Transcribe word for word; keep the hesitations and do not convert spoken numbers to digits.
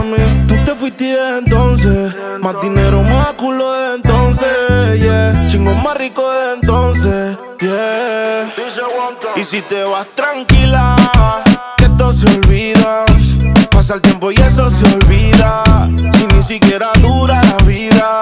Tú te fuiste de entonces, más dinero, más culo de entonces, yeah. Chingo más rico de entonces, yeah. Y si te vas tranquila, que esto se olvida. Pasa el tiempo y eso se olvida. Si ni siquiera dura la vida.